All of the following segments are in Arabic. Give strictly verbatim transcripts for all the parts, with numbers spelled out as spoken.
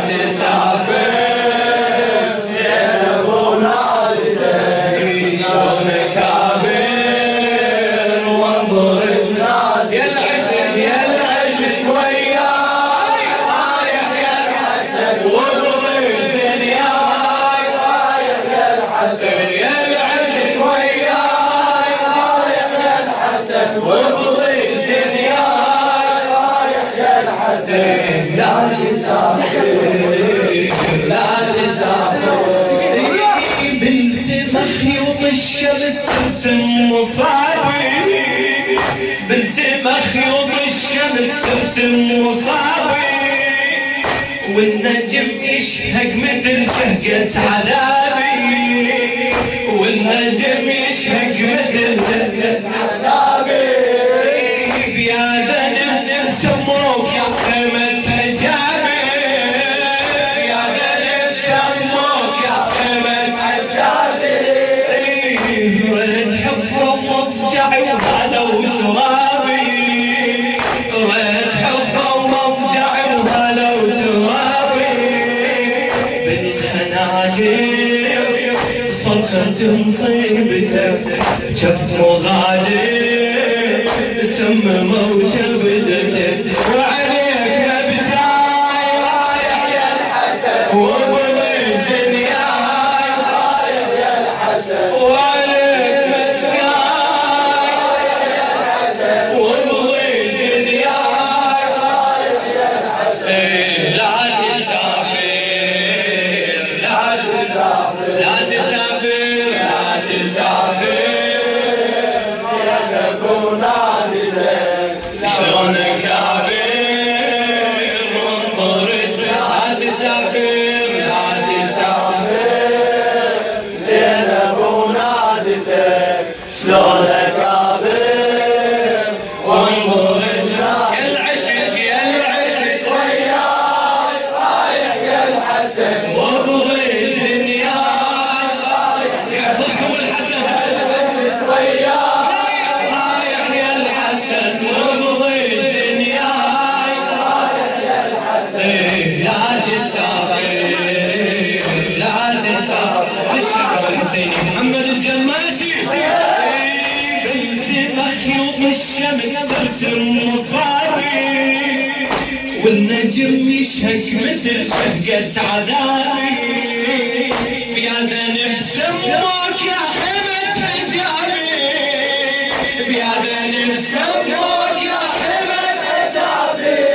بنت مخيوط الشمس ترسم مصابي والنجم يشهق مثل شهقة عذابي والنجم يشهق مثل شهقة عذابي يا ذنب سموك يا قمة حجابي يا ذنب سموك يا قمة حجابي ريت حفرة مضجع وهلا وترابي ريت حفرة مضجع وهلا وترابي بالخناجر صرخة مصيبتك شفت مغادر سم موجة بدك وعليك بجاي رايح يا الحسن وابغي الدنيا رايح يا الحسن وعليك بجاي رايح يا الحسن وابغي الدنيا رايح يا الحسن لا تسافر لا تسافر لا تسافر لا تسافر شلونك عبير وانطرد لا تسافر لا تسافر زينب ونادتك شلونك عبير وانطرد يا العشق يا العشق وياي رايح يا الحسن وابغي الدنيا رايح يحفظكم الحسن وياي محمد الجماشي بنت مخيوط الشمس ترسم مصابي والنجم يشهق مثل شهقة عذابي يا ذنب سموك يا حمد حجابي يا ذنب سموك يا حمد حجابي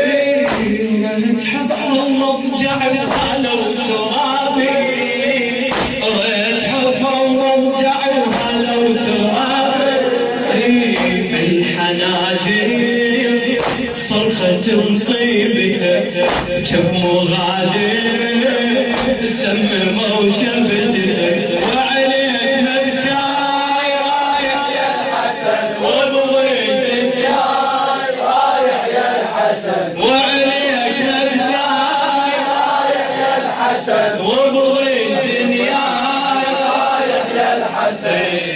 تحب المضجع وهلا وترابي صرخة مصيبتك شف مغادر سم موجبتك وعليك مبجاي رايح يا الحسن وابغي الدنيا رايح يا الحسن وعليك مبجاي رايح يا الحسن وابغي الدنيا رايح يا الحسن